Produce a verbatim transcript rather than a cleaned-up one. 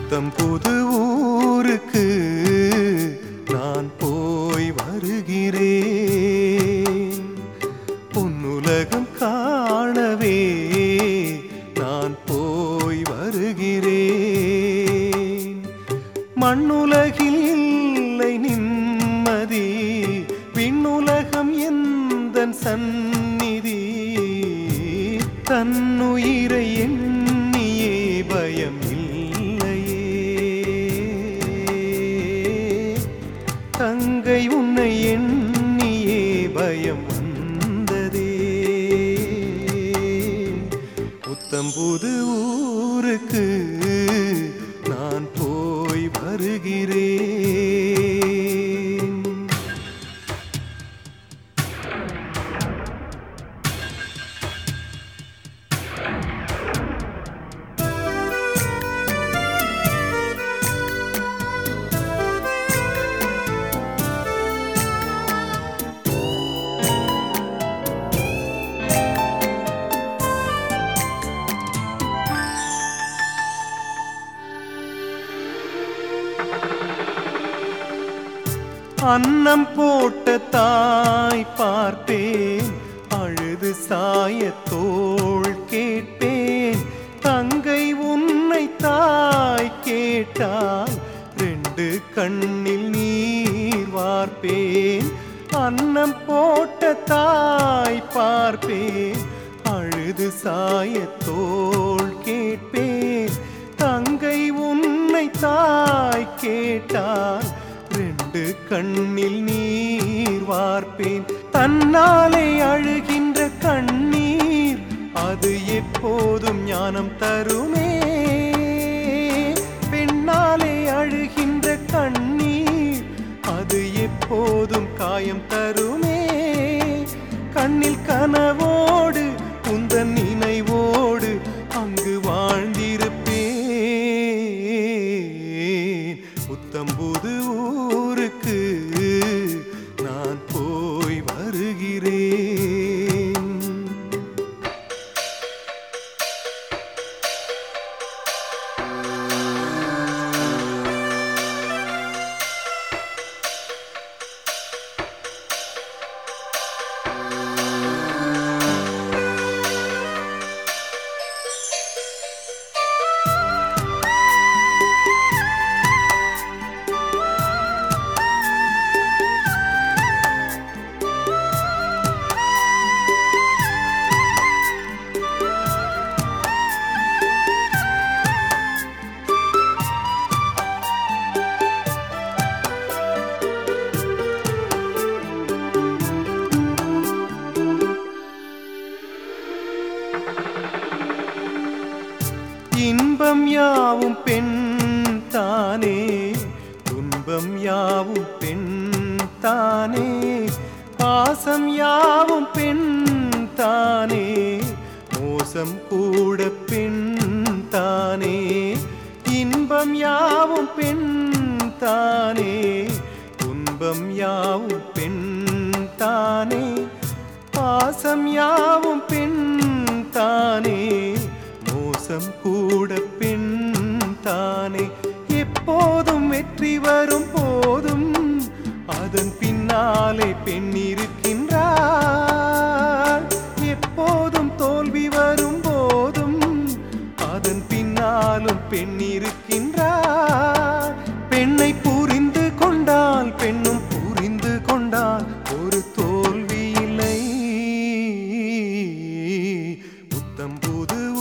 புத்தம் புது ஊருக்கு நான் போய் வருகிறேன். பொன்னுலகம் காணவே நான் போய் வருகிறேன். மண்ணுலகில் இல்லை நிம்மதி, விண்ணுலகம் எந்தன் சந்நிதி. தன்னுயிரை எண்ணியே பயம் தங்கை உன்னை எண்ணியே பயம் வந்ததே. புத்தம் புது ஊருக்கு நான் போய் வருகிறேன். அன்னம் போட்ட தாய் பார்ப்பேன், அழுது சாய தோள் கேட்பேன். தங்கை உன்னை தாய் கேட்டால் ரெண்டு கண்ணில் நீர் வார்ப்பேன். அன்னம் போட்ட தாய் பார்ப்பேன், அழுது சாய தோள் கேட்பேன். தங்கை உன்னை தாய் கேட்டால் ரெண்டு கண்ணில் நீர் வார்ப்பேன். தன்னாலே அழுகின்ற கண்ணீர் அது எப்போதும் ஞானம் தருமே. பெண்ணாலே அழுகின்ற கண்ணீர் அது எப்போதும் காயம் தருமே. கண்ணில் கனவோடு உந்தன் நினைவோடு அங்கு வாழ்ந்திருப்பேன். புத்தம்புது ஊருக்கு நான் போய் வருகிறேன். இன்பம் யாவும் பெண் தானே, துன்பம் யாவும் பெண் தானே. பாசம் யாவும் பெண் தானே, மோசம் கூட பெண் தானே. இன்பம் யாவும் பெண் தானே, துன்பம் யாவும் பெண் தானே. பாசம் யாவும் பெண் தானே, மோசம் கூட பெண் தானே. எப்போதும் வெற்றி வரும் போதும் அதன் பின்னாலே பெண் இருக்கின்றாள். எப்போதும் தோல்வி வரும் போதும் அதன் பின்னாலும் பெண் இருக்கின்றாள். பெண்ணை புரிந்து கொண்டால் பெண்ணும் புரிந்து கொண்டால் ஒரு தோல்வி இல்லை. புத்தம் புது